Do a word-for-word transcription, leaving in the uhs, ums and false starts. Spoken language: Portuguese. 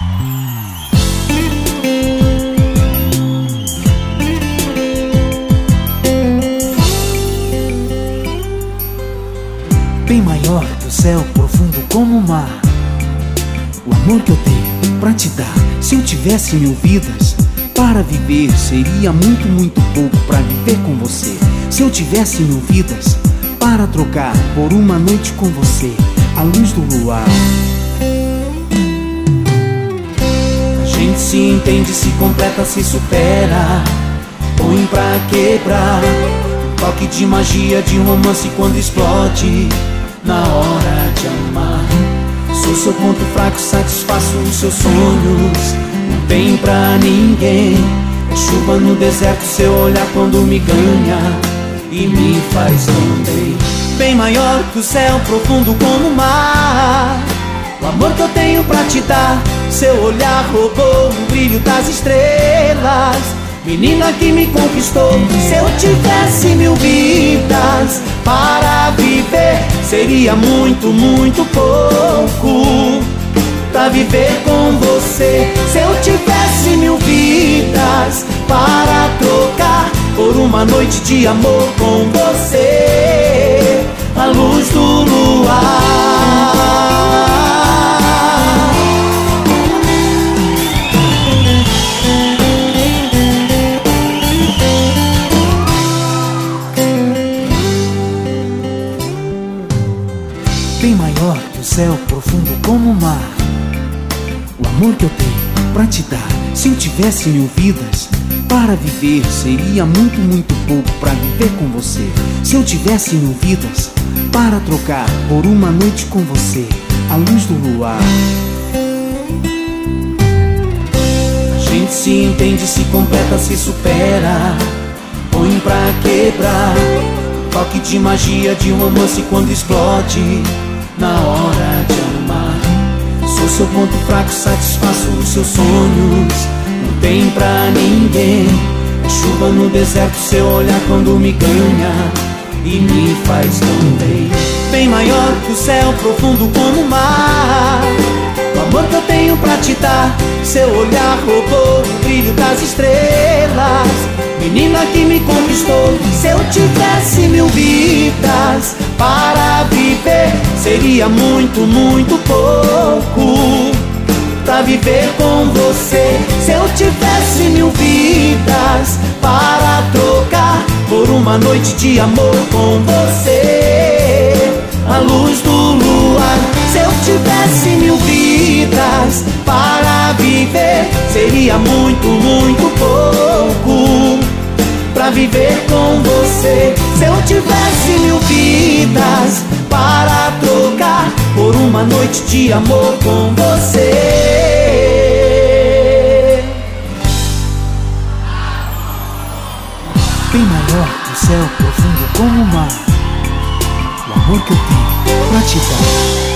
Bem maior que o céu, profundo como o mar. O amor que eu tenho pra te dar, se eu tivesse mil vidas para viver, seria muito, muito pouco pra viver com você. Se eu tivesse mil vidas para trocar por uma noite com você, a luz do luar. A gente se entende, se completa, se supera, põe pra quebrar. Um toque de magia, de romance quando explode na hora de amar. Sou seu ponto fraco, satisfaço os seus sonhos. Não tem pra ninguém. É chuva no deserto, seu olhar quando me ganha e me faz tão bem. Bem maior que o céu, profundo como o mar. O amor que eu tenho pra te dar, seu olhar roubou o brilho das estrelas. Menina que me conquistou, se eu tivesse mil vidas para viver, seria muito, muito pouco pra viver com você. Se eu tivesse mil vidas para trocar por uma noite de amor com você, a luz do luar. Bem maior que o céu, profundo como o mar. O amor que eu tenho pra te dar, se eu tivesse mil vidas para viver, seria muito, muito pouco pra viver com você. Se eu tivesse mil vidas para trocar por uma noite com você, a luz do luar. A gente se entende, se completa, se supera, põe pra quebrar. Toque de magia, de romance quando explode na hora de amar. Sou seu ponto fraco, satisfaço os seus sonhos. Não tem pra ninguém. É chuva no deserto, seu olhar quando me ganha e me faz tão bem. Bem maior que o céu, profundo como o mar. O amor que eu tenho pra te dar, seu olhar roubou o brilho das estrelas. Menina que me conquistou, se eu tivesse mil vidas para viver, seria muito, muito pouco pra viver com você. Se eu tivesse mil vidas para trocar por uma noite de amor com você, a luz do luar. Se eu tivesse mil vidas para viver, seria muito, muito pouco pra viver com você. Se eu tivesse mil vidas para trocar por uma noite de amor com você. Bem maior que o céu, profundo como o mar. O amor que eu tenho pra te dar.